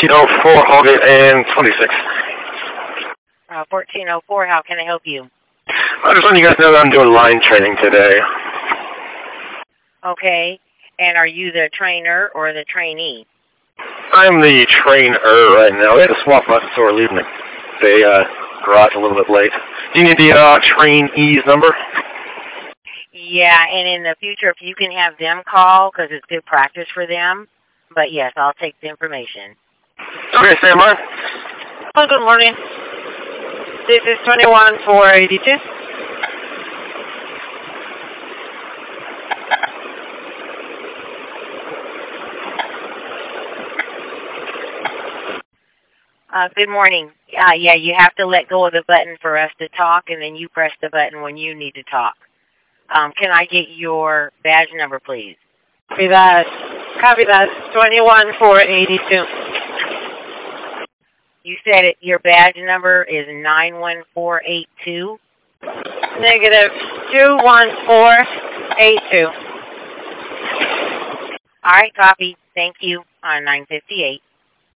1404 Holgate and 26. 1404, how can I help you? I just want you guys to know that I'm doing line training today. Okay, and are you the trainer or the trainee? I'm the trainer right now. We had to swap buses, so we're leaving the garage a little bit late. Do you need the trainee's number? Yeah, and in the future, if you can have them call, because it's good practice for them. But yes, I'll take the information. Okay, stand by. Oh, good morning. This is 21482. Good morning. Yeah, you have to let go of the button for us to talk, and then you press the button when you need to talk. Can I get your badge number, please? Copy that. 21482. You said your badge number is 91482? Negative 21482. All right, copy. Thank you. On 958.